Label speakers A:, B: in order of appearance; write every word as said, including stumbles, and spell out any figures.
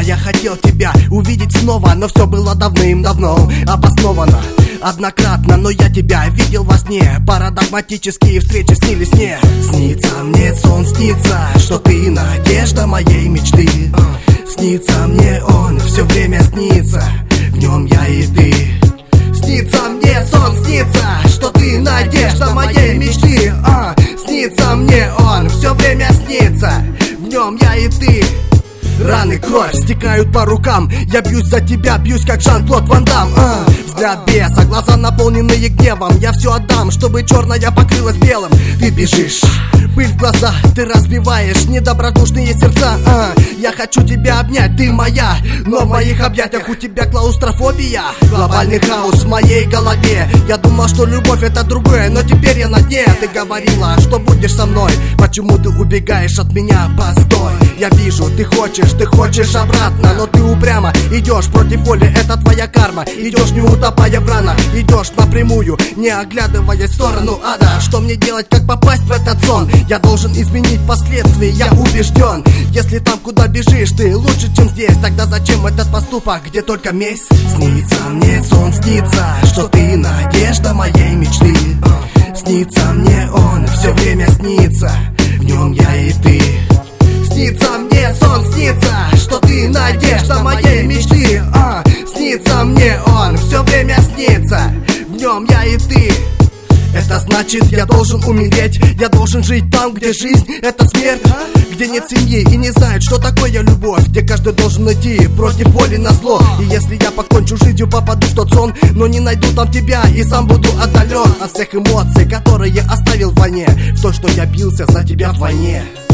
A: я хотел тебя увидеть снова, но все было давным-давно обосновано однократно, но я тебя видел во сне. Парадогматические встречи снились мне. Снится мне сон, снится, что ты надежда моей мечты. Снится мне он, все время снится, в нем я и ты. Снится мне сон, снится, что ты надежда моей мечты. а, Снится мне он, все время снится, в нем я и ты. Раны, кровь стекают по рукам. Я бьюсь за тебя, бьюсь как Жан-Клод Ван Дам. а, Взгляд беса, глаза наполненные гневом. Я все отдам, чтобы черная покрылась белым. Ты бежишь, пыль в глаза, ты разбиваешь недобродушные сердца. а, Я хочу тебя обнять, ты моя, но в моих объятиях у тебя клаустрофобия. Глобальный хаос в моей голове. Я думал, что любовь это другое, но теперь я на дне. Ты говорила, что будешь со мной. Почему ты убегаешь от меня? Постой, я вижу, ты хочешь, ты хочешь обратно, но ты упрямо идешь против воли, это твоя карма. Идешь не утопая в ранах, идешь напрямую, не оглядываясь в сторону ада. Что мне делать, как попасть в этот сон? Я должен изменить последствия, я убежден. Если там, куда бежишь, ты лучше, чем здесь, тогда зачем этот поступок, где только месть? Снится мне сон, снится, что ты надежда моей мечты. Снится мне он, все время снится, в нем я и ты. Снится мне сон, снится, что ты надежда моей мечты. а, Снится мне он, все время снится, в нем я и ты. Это значит, я должен умереть. Я должен жить там, где жизнь — это смерть, где нет семьи и не знают, что такое любовь, где каждый должен идти против воли назло. И если я покончу жизнью, попаду в тот сон, но не найду там тебя и сам буду отдален от всех эмоций, которые оставил в войне, в то, что я бился за тебя в войне.